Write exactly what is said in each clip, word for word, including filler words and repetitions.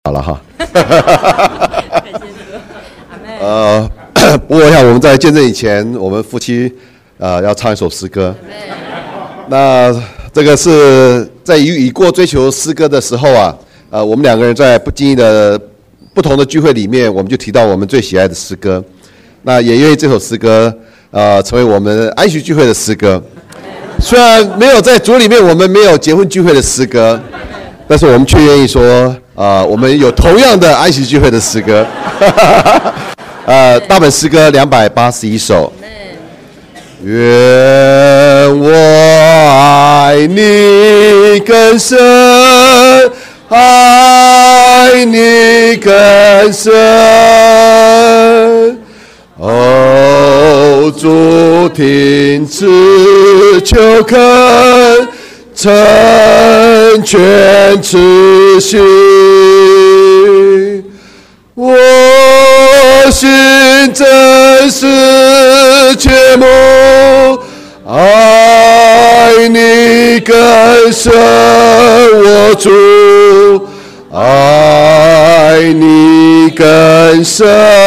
好了哈，呃，不过我想我们在见证以前，我们夫妻呃要唱一首诗歌。那这个是在已已过追求诗歌的时候啊，呃，我们两个人在不经意的不同的聚会里面，我们就提到我们最喜爱的诗歌。那也因为这首诗歌，呃，成为我们安息聚会的诗歌。虽然没有在主里面，我们没有结婚聚会的诗歌，但是我们却愿意说。啊、呃，我们有同样的安息聚会的诗歌，呃，大本诗歌两百八十一首。愿我爱你更深，爱你更深。哦，主听此求恳。成全此心，我心真实切慕，爱你更深，我主，爱你更深，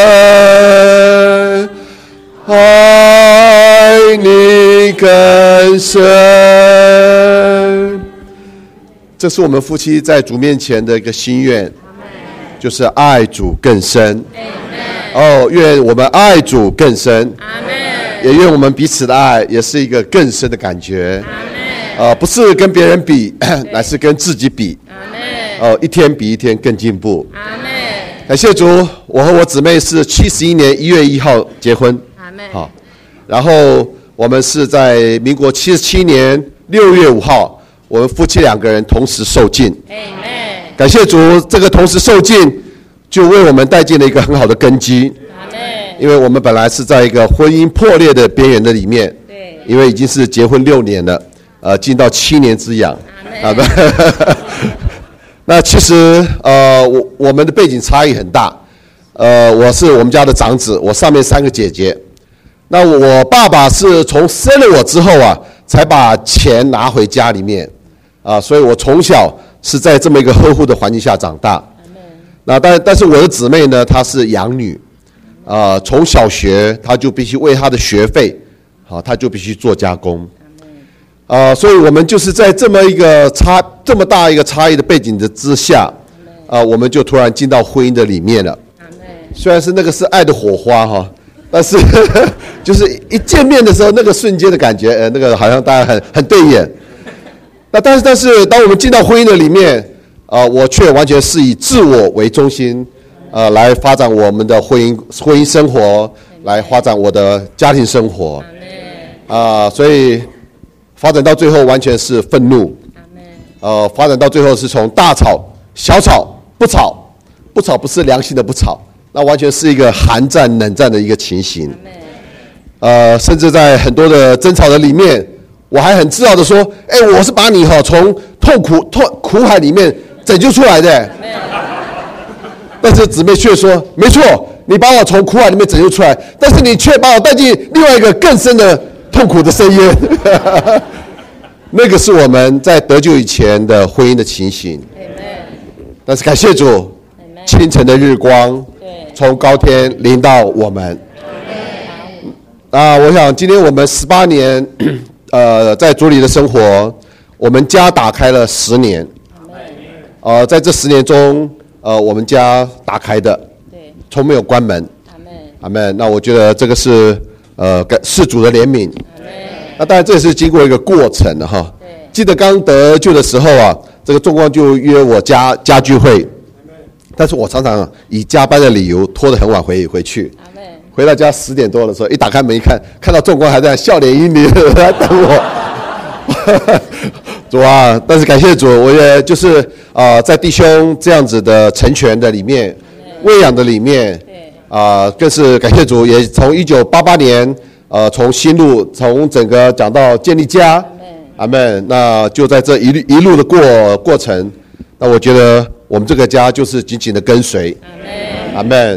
爱你更深。这是我们夫妻在主面前的一个心愿，就是爱主更深。哦，愿我们爱主更深，也愿我们彼此的爱也是一个更深的感觉。呃，不是跟别人比，乃是跟自己比。哦，一天比一天更进步。感谢主，我和我姊妹是七十一年一月一号结婚。好，然后我们是在民国七十七年六月五号。我们夫妻两个人同时受浸，感谢主，这个同时受浸就为我们带进了一个很好的根基。因为我们本来是在一个婚姻破裂的边缘的里面，因为已经是结婚六年了，呃，进到七年之痒。啊，那其实呃，我我们的背景差异很大，呃，我是我们家的长子，我上面三个姐姐。那我爸爸是从生了我之后啊，才把钱拿回家里面。啊，所以我从小是在这么一个呵护的环境下长大。那但但是我的姊妹呢，她是养女，啊，从小学她就必须为她的学费，好，她就必须做加工。啊，所以我们就是在这么一个差这么大一个差异的背景的之下，啊，我们就突然进到婚姻的里面了。虽然是那个是爱的火花哈，但是呵呵就是一见面的时候，那个瞬间的感觉，呃，那个好像大家很很对眼。那但是但是，当我们进到婚姻的里面，啊、呃，我却完全是以自我为中心，呃，来发展我们的婚姻婚姻生活，来发展我的家庭生活，啊、呃，所以发展到最后完全是愤怒，呃，发展到最后是从大吵小吵不吵，不吵不是良性的不吵，那完全是一个寒战冷战的一个情形，呃，甚至在很多的争吵的里面。我还很自豪的说，哎、欸，我是把你哈从痛苦痛苦海里面拯救出来的。但是姊妹却说，没错，你把我从苦海里面拯救出来，但是你却把我带进另外一个更深的痛苦的深渊。那个是我们在得救以前的婚姻的情形。但是感谢主，清晨的日光从高天临到我们。啊，我想今天我们十八年。呃，在主里的生活，我们家打开了十年。呃，在这十年中，呃，我们家打开的，从没有关门。阿们。那我觉得这个是呃，是主的怜悯。那当然这也是经过一个过程的哈。记得刚得救的时候啊，这个众光就约我家家聚会，但是我常常以加班的理由拖得很晚回回去。回到家十点多的时候，一打开门一看，看到众光还在笑脸迎人来等我。主啊，但是感谢主，我也就是啊、呃，在弟兄这样子的成全的里面，喂养的里面，啊、呃，更是感谢主，也从一九八八年，呃，从新路从整个讲到建立家，阿们。那就在这一路一路的过过程，那我觉得我们这个家就是紧紧的跟随，阿们。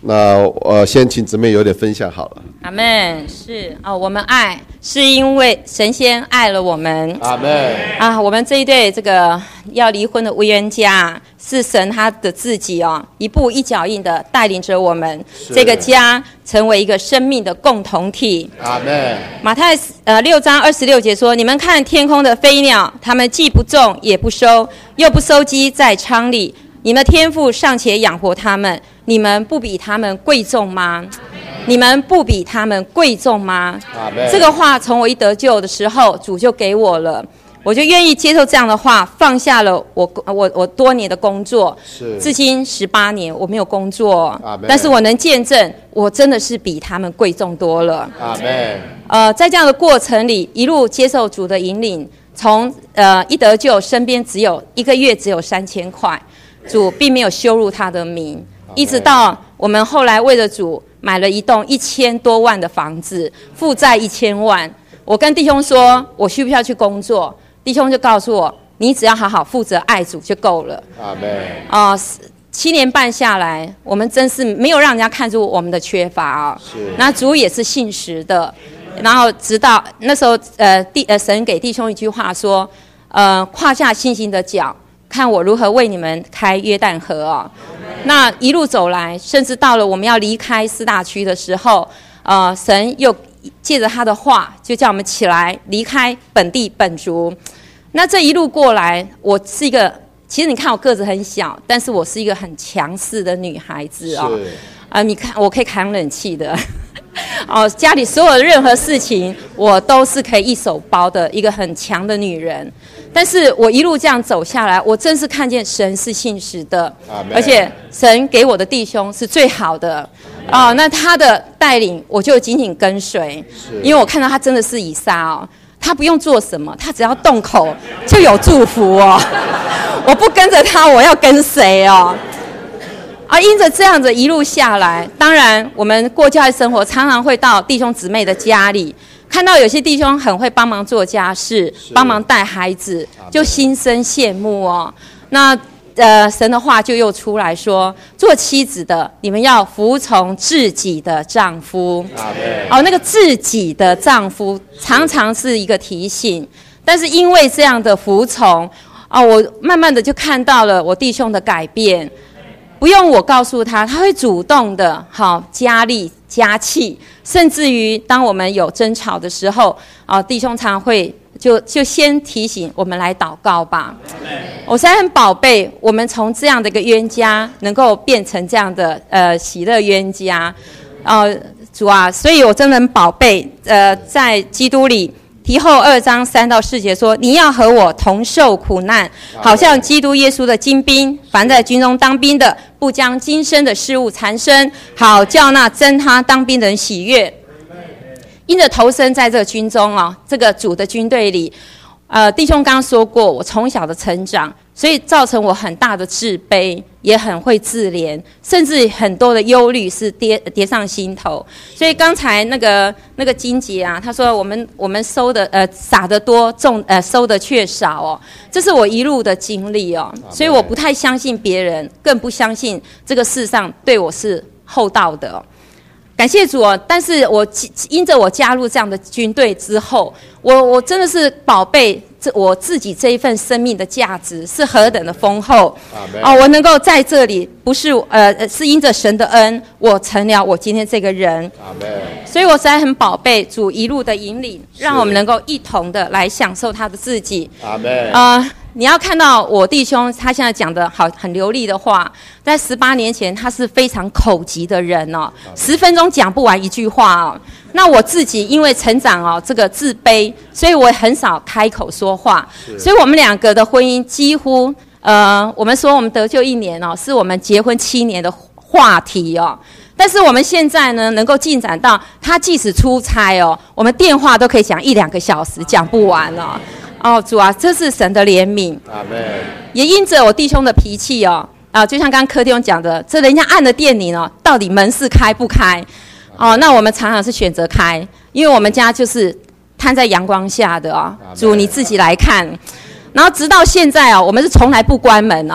那呃，先请姊妹有点分享好了。 阿们。是啊、哦，我们爱是因为神先爱了我们。 阿们。 啊，我们这一对这个要离婚的无冤家，是神他的自己哦，一步一脚印的带领着我们这个家成为一个生命的共同体。 阿们。 马太呃六章二十六节说：“你们看天空的飞鸟，它们既不种也不收，又不收积在仓里，你们天父尚且养活他们，你们不比他们贵重吗？你们不比他们贵重吗？”这个话从我一得救的时候，主就给我了，我就愿意接受这样的话，放下了我我我多年的工作，至今十八年我没有工作，但是我能见证，我真的是比他们贵重多了。阿们。呃，在这样的过程里，一路接受主的引领，从呃一得救，身边只有一个月只有三千块，主并没有羞辱他的名，一直到我们后来为了主买了一栋一千多万的房子，负债一千万。我跟弟兄说，我需不需要去工作？弟兄就告诉我，你只要好好负责爱主就够了。阿们。啊、呃，七年半下来，我们真是没有让人家看出我们的缺乏啊、哦。是。那主也是信实的。然后直到那时候，呃，弟呃神给弟兄一句话说，呃，胯下信心的脚，看我如何为你们开约旦河哦。那一路走来，甚至到了我们要离开四大区的时候，呃，神又借着他的话，就叫我们起来离开本地本族。那这一路过来，我是一个，其实你看我个子很小，但是我是一个很强势的女孩子哦。是。啊、呃，你看我可以扛冷气的。哦，家里所有的任何事情，我都是可以一手包的一个很强的女人。但是我一路这样走下来，我真是看见神是信实的，而且神给我的弟兄是最好的。哦，那他的带领，我就紧紧跟随，因为我看到他真的是以撒哦，他不用做什么，他只要动口就有祝福哦。我不跟着他，我要跟谁哦？啊，因着这样子一路下来，当然我们过教会生活，常常会到弟兄姊妹的家里，看到有些弟兄很会帮忙做家事，帮忙带孩子，就心生羡慕哦。那呃，神的话就又出来说，做妻子的，你们要服从自己的丈夫。哦，那个自己的丈夫常常是一个提醒，但是因为这样的服从，哦，我慢慢的就看到了我弟兄的改变。不用我告诉他，他会主动的，好加力加气，甚至于当我们有争吵的时候，啊，弟兄常会就就先提醒我们来祷告吧。我实在很宝贝，我们从这样的一个冤家，能够变成这样的呃喜乐冤家，呃主啊，所以我真的很宝贝，呃，在基督里。提后二章三到四节说：“你要和我同受苦难，好像基督耶稣的精兵。凡在军中当兵的，不将今生的事物缠身，好叫那征他当兵的人喜悦。因着投身在这个军中啊，这个主的军队里，呃，弟兄刚刚说过，我从小的成长，所以造成我很大的自卑，也很会自怜，甚至很多的忧虑是跌跌上心头。所以刚才那个那个金姐啊，她说我们我们收的呃撒得多，种呃收的却少哦，这是我一路的经历哦，所以我不太相信别人，更不相信这个世上对我是厚道的哦。感谢主哦！但是我因着我加入这样的军队之后，我我真的是宝贝这我自己这一份生命的价值是何等的丰厚啊、哦！我能够在这里，不是呃是因着神的恩，我成了我今天这个人。所以我实在很宝贝主一路的引领，让我们能够一同的来享受他的自己。阿门。呃你要看到我弟兄他现在讲的好很流利的话，在十八年前他是非常口疾的人哦，十分钟讲不完一句话哦。那我自己因为成长哦这个自卑，所以我很少开口说话，所以我们两个的婚姻几乎呃，我们说我们得救一年哦，是我们结婚七年的话题哦。但是我们现在呢，能够进展到他即使出差哦，我们电话都可以讲一两个小时，讲不完哦。哦，主啊，这是神的怜悯。阿们。也因着我弟兄的脾气哦，啊，就像刚刚柯弟兄讲的，这人家按了电铃哦，到底门是开不开？哦，那我们常常是选择开，因为我们家就是摊在阳光下的哦。主你自己来看。然后直到现在哦，我们是从来不关门哦。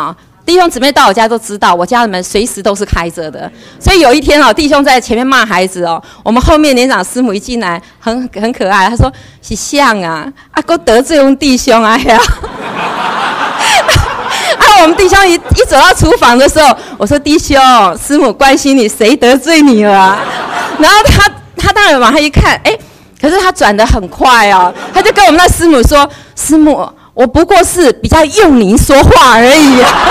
弟兄姊妹到我家都知道，我家的门随时都是开着的。所以有一天哦，弟兄在前面骂孩子哦，我们后面年长师母一进来，很很可爱，他说是像啊，啊，够得罪我们弟兄啊呀。啊，我们弟兄一一走到厨房的时候，我说弟兄，师母关心你，谁得罪你了啊？然后他他当然往他一看，哎，可是他转得很快哦，他就跟我们那师母说，师母。我不过是比较用您说话而已、啊。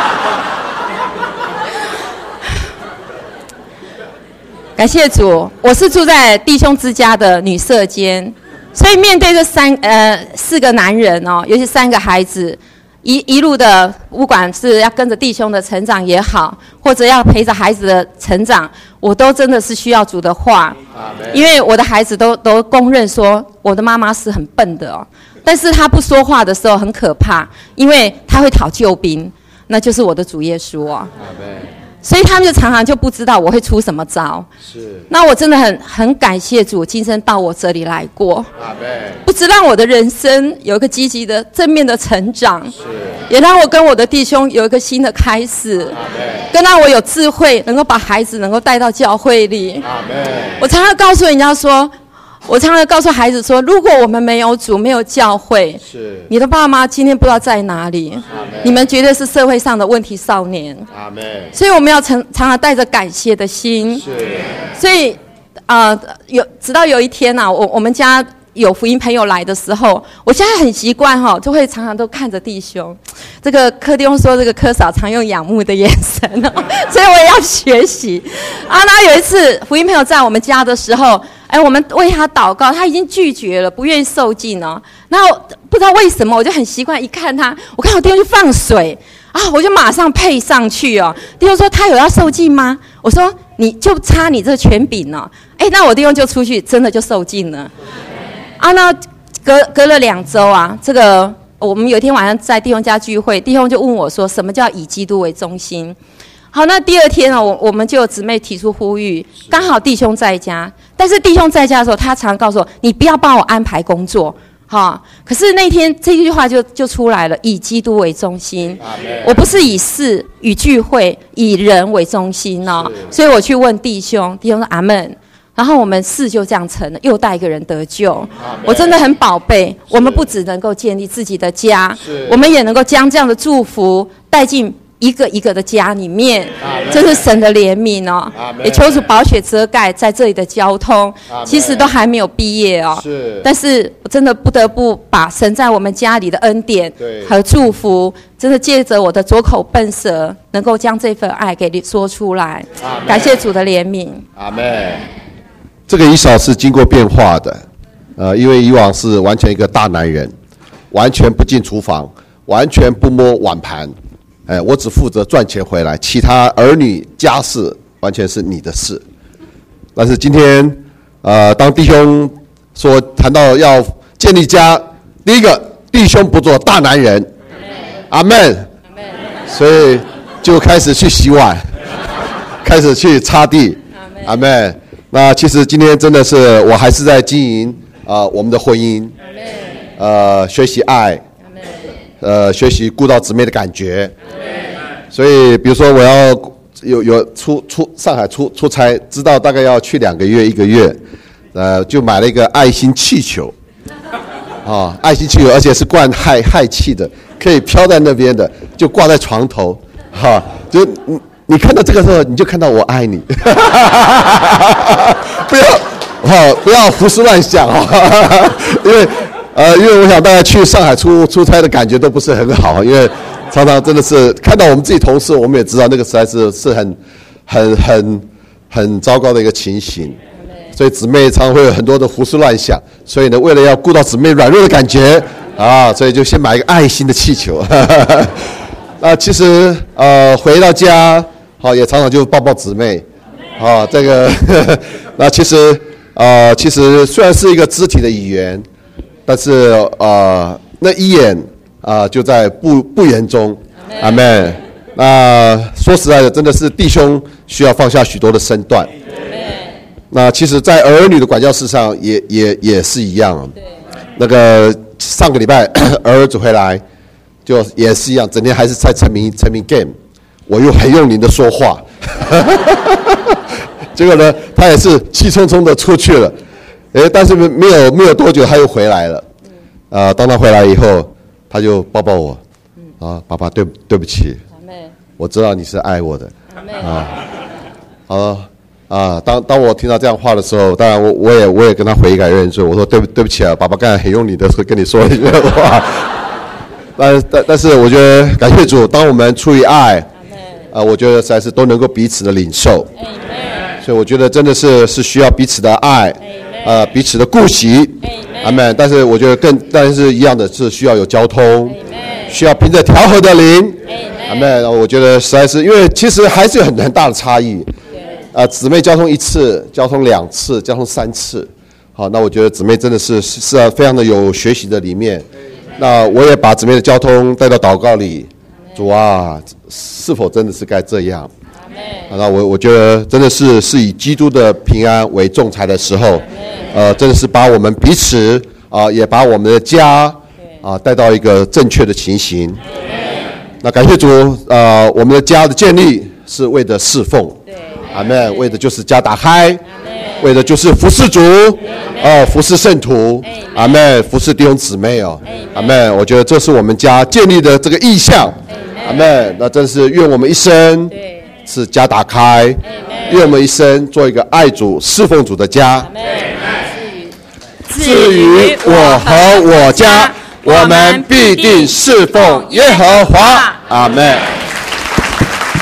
感谢主，我是住在弟兄之家的女舍监，所以面对这三呃四个男人哦，尤其三个孩子，一一路的，不管是要跟着弟兄的成长也好，或者要陪着孩子的成长，我都真的是需要主的话，因为我的孩子都都公认说我的妈妈是很笨的哦。但是他不说话的时候很可怕，因为他会讨救兵，那就是我的主耶稣哦。所以他们就常常就不知道我会出什么招。是。那我真的很很感谢主，今生到我这里来过，不只让我的人生有一个积极的正面的成长，是。也让我跟我的弟兄有一个新的开始，更让我有智慧，能够把孩子能够带到教会里。我常常告诉人家说。我常常告诉孩子说，如果我们没有主，没有教会，是你的爸妈今天不知道在哪里，你们绝对是社会上的问题少年。所以我们要常常常带着感谢的心。是所以啊、呃，有直到有一天啊，我我们家有福音朋友来的时候，我现在很习惯哈，就会常常都看着弟兄。这个柯弟兄说，这个柯嫂常用仰慕的眼神哦，所以我也要学习啊。那有一次福音朋友在我们家的时候。哎，我们为他祷告，他已经拒绝了，不愿意受浸哦。然后不知道为什么，我就很习惯一看他，我看我弟兄去放水啊，我就马上配上去哦。弟兄说他有要受浸吗？我说你就差你这个权柄哦。哎，那我弟兄就出去，真的就受浸了。啊，那隔隔了两周啊，这个我们有一天晚上在弟兄家聚会，弟兄就问我说，什么叫以基督为中心？好，那第二天哦，我我们就有姊妹提出呼吁，刚好弟兄在家，但是弟兄在家的时候，他常告诉我，你不要帮我安排工作，哈。可是那天这句话就就出来了，以基督为中心，我不是以事与聚会以人为中心哦，所以我去问弟兄，弟兄说阿们，然后我们事就这样成了，又带一个人得救，我真的很宝贝，我们不只能够建立自己的家，我们也能够将这样的祝福带进。一个一个的家里面，这是神的怜悯哦。也求主宝血遮盖在这里的交通，其实都还没有毕业哦。是，但是我真的不得不把神在我们家里的恩典和祝福，真的借着我的左口笨舌，能够将这份爱给你说出来。感谢主的怜悯。 阿们。这个以扫是经过变化的，呃，因为以往是完全一个大男人，完全不进厨房，完全不摸碗盘。哎，我只负责赚钱回来，其他儿女家事完全是你的事。但是今天，呃，当弟兄说谈到要建立家，第一个弟兄不做大男人，阿们，所以就开始去洗碗，开始去擦地，阿们。那其实今天真的是我还是在经营啊、呃、我们的婚姻，呃，学习爱。呃，学习顾到姊妹的感觉，所以比如说我要有有出出上海出出差，知道大概要去两个月一个月，呃，就买了一个爱心气球，啊，爱心气球，而且是灌氦氦气的，可以飘在那边的，就挂在床头，哈、啊，就你你看到这个时候，你就看到我爱你，不要哈、啊，不要胡思乱想啊，因为。呃，因为我想大家去上海出出差的感觉都不是很好，因为常常真的是看到我们自己同事，我们也知道那个实在是是很很很很糟糕的一个情形，所以姊妹常常会有很多的胡思乱想，所以呢，为了要顾到姊妹软弱的感觉啊，所以就先买一个爱心的气球。啊，其实呃回到家，好、啊、也常常就抱抱姊妹，啊，这个那其实呃其实虽然是一个肢体的语言。但是呃，那一眼啊、呃，就在不不言中，阿们。那说实在的，真的是弟兄需要放下许多的身段。那其实，在儿女的管教事上也，也也也是一样。那个上个礼拜儿子回来， 就也是一样，整天还是在沉迷沉迷 game， 我又很用力的说话，结果呢，他也是气冲冲的出去了，哎，但是没有没有多久他又回来了，呃，当他回来以后，他就抱抱我，啊，爸爸对对不起，我知道你是爱我的，啊，好。啊，当当我听到这样话的时候，当然我我也我也跟他悔改认罪，我说对不对不起啊，爸爸刚才很用力的跟你说一句话，但但但是我觉得感谢主，当我们出于爱，啊，我觉得实在是都能够彼此的领受，所以我觉得真的是是需要彼此的爱，呃，彼此的顾惜，阿们。但是我觉得更但是一样的是需要有交通，需要凭着调和的灵，阿们。我觉得实在是因为其实还是有很很大的差异。啊，姊妹交通一次，交通两次，交通三次，好，那我觉得姊妹真的是是是非常的有学习的里面。那我也把姊妹的交通带到祷告里，主啊，是否真的是该这样？啊，那我我觉得真的是是以基督的平安为仲裁的时候，呃，真的是把我们彼此啊，也把我们的家啊带到一个正确的情形。那感谢主，呃，我们的家的建立是为了侍奉。阿们，为的就是家打开，为的就是服侍主，哦，服侍圣徒，阿们，服侍弟兄姊妹哦，阿们。我觉得这是我们家建立的这个意向，阿们。那真是愿我们一生是家打开，愿我们一生做一个爱主、侍奉主的家。至于我和我家，我们必定侍奉耶和华，阿们。